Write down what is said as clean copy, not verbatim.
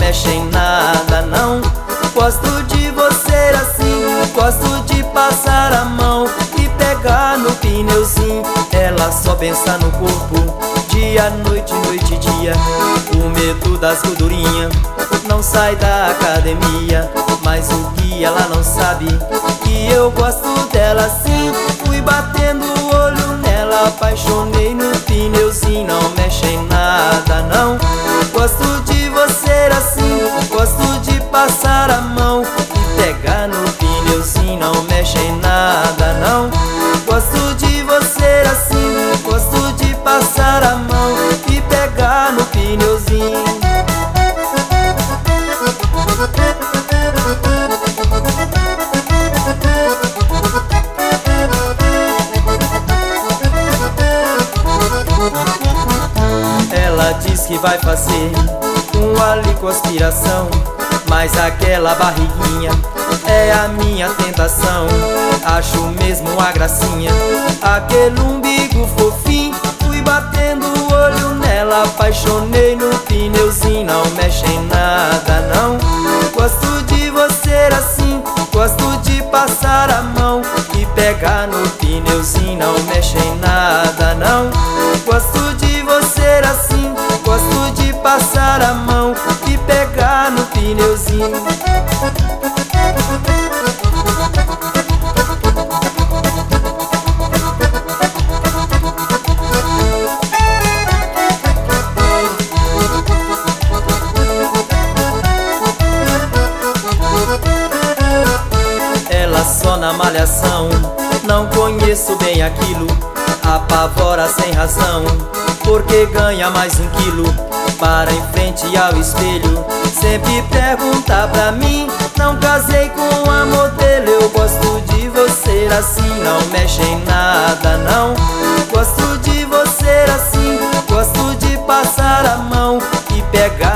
mexe em nada não. Gosto de você assim, gosto de passar a mão e pegar no pneuzinho. Ela só pensa no corpo, dia, noite, noite e dia. O medo das gordurinhas não sai da academia. Mas o que ela não sabe, que eu gosto dela assim. Fui batendo o olho nela, apaixonei no pneuzinho. Não mexe em nada não. Gosto de você assim, gosto de passar a mão e pegar no pneuzinho. Não mexe em nada não. Gosto de você assim, gosto de passar a mão e pegar no pneuzinho. Ela diz que vai fazer uma lipoaspiração, mas aquela barriguinha é a minha tentação. Acho mesmo uma gracinha aquele umbigo fofinho. Fui batendo o olho nela, apaixonei no pneuzinho. Não mexe em nada não. Gosto de você assim, gosto de passar a mão e pegar no pneuzinho. Não mexe em nada não. Gosto de você assim, gosto de passar a mão e pegar no pneuzinho. Ela só na malhação, não conheço bem aquilo. Apavora sem razão, porque ganha mais 1 quilo. Para em frente ao espelho, sempre pergunta pra mim. Não casei com a modelo, eu gosto de você assim. Não mexe em nada não. Gosto de você assim, gosto de passar a mão e pegar